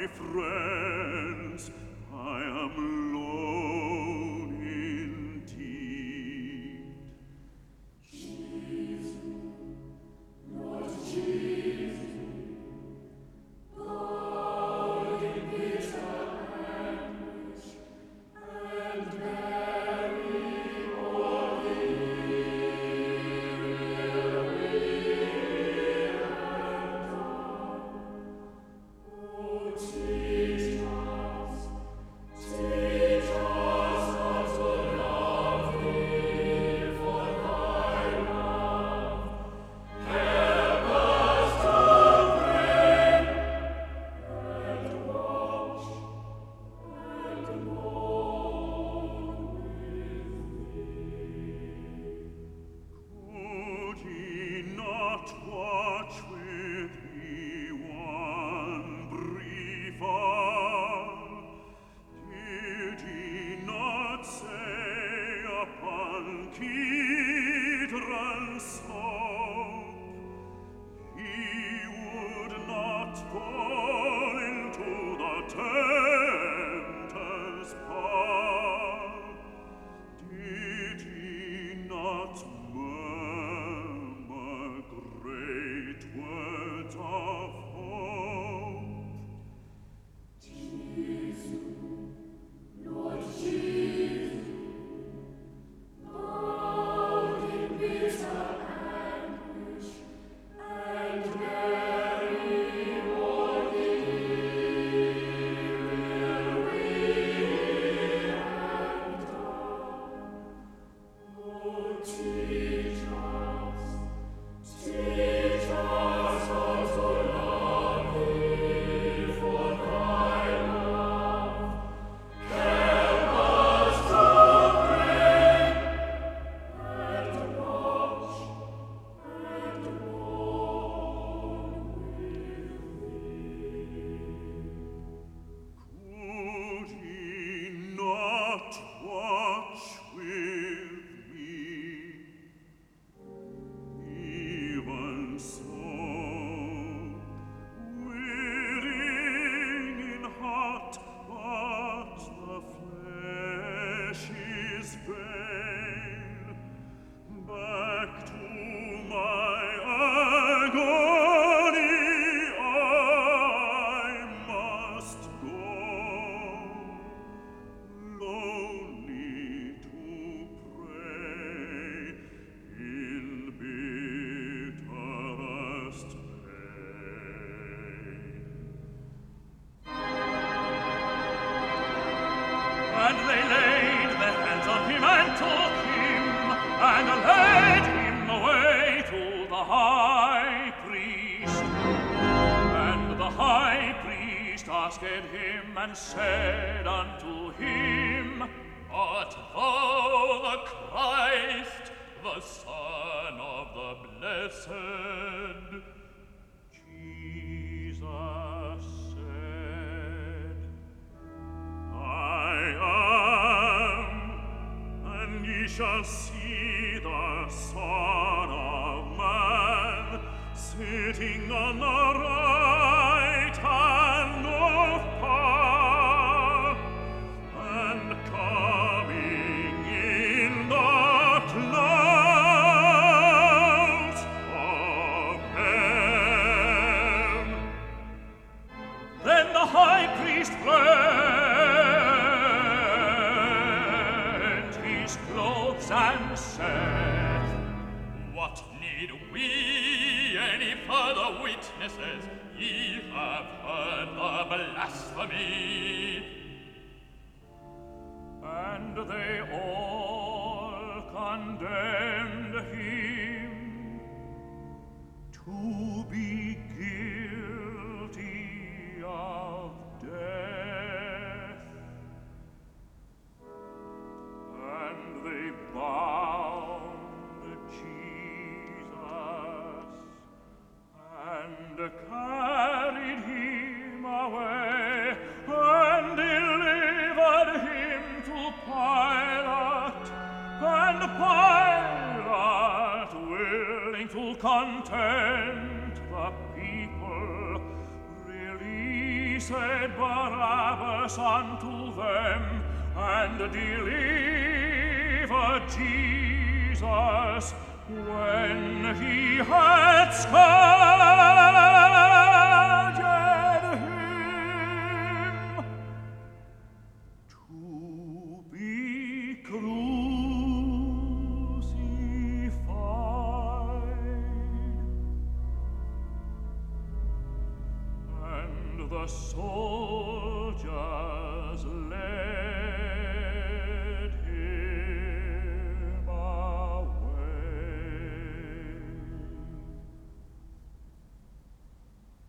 my friends, I am lone indeed. Jesus, Lord Jesus, bowed in bitter anguish, and Mary all the Oh, teach us how to love Thee for Thy love. Help us to pray and watch and mourn with Thee. Could ye not watch with me one brief hour? Did ye not say upon Kidron slope he would not fall into the tempter's power? Did ye not murmur great words of hope? Jesus, Lord Jesus, bowed in bitter anguish, and Mary all the weary and dumb. Oh, teach us how to love Thee for Thy love. Help us to pray and watch and mourn with Could ye not watch with me? Even so, willing in heart, but the flesh is vain. Back to my agony I must go, lonely to pray in bitterest pain. And they laid their hands on him and took him, and led him away to the high priest. And the high priest asked him and said unto him, Art thou the Christ, the Son of the Blessed? Jesus said, I am, and ye shall see the Son of Man sitting on the right hand of power, and coming in the clouds of heaven. Then the high priest rent his clothes and said, What need we any further witnesses? Ye have heard the blasphemy. And they all condemned him to be guilty of death. And they bound Jesus and carried him away and delivered him to Pilate. And Pilate, willing to content the people, released said Barabbas unto them, and delivered Jesus when he had scourged him to be crucified. And the soul